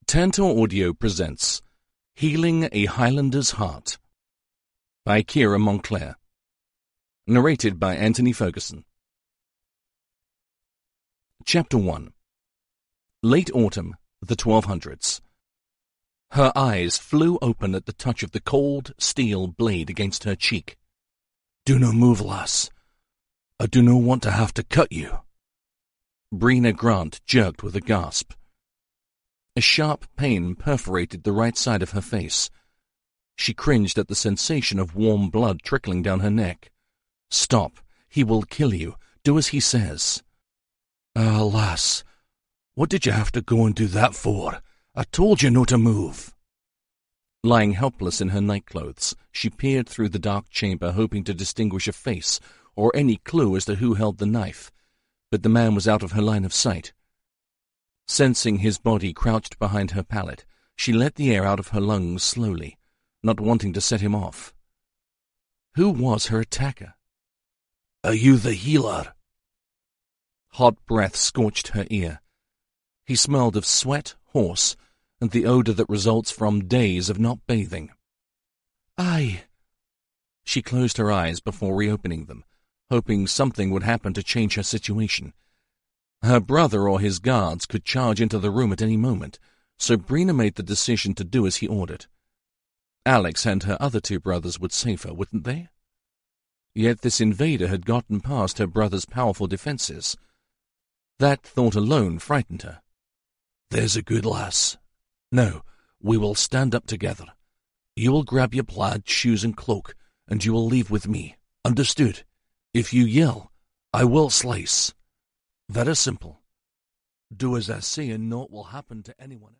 Tantor Audio presents Healing a Highlander's Heart by Kira Monclair. Narrated by Anthony Ferguson. Chapter 1. Late autumn, the 1200s. Her eyes flew open at the touch of the cold steel blade against her cheek. "Do no move, lass. I do no want to have to cut you." Brina Grant jerked with a gasp. A sharp pain perforated the right side of her face. She cringed at the sensation of warm blood trickling down her neck. "Stop. He will kill you. Do as he says." Lass, what did you have to go and do that for? I told you not to move." Lying helpless in her nightclothes, she peered through the dark chamber, hoping to distinguish a face or any clue as to who held the knife, but the man was out of her line of sight. Sensing his body crouched behind her pallet, she let the air out of her lungs slowly, not wanting to set him off. Who was her attacker? "Are you the healer?" Hot breath scorched her ear. He smelled of sweat, horse, and the odor that results from days of not bathing. "Aye." She closed her eyes before reopening them, hoping something would happen to change her situation. Her brother or his guards could charge into the room at any moment, so Brina made the decision to do as he ordered. Alex and her other two brothers would save her, wouldn't they? Yet this invader had gotten past her brother's powerful defenses. That thought alone frightened her. "There's a good lass. Now, we will stand up together. You will grab your plaid, shoes and cloak, and you will leave with me. Understood? If you yell, I will slice. Very simple. Do as I say and naught will happen to anyone."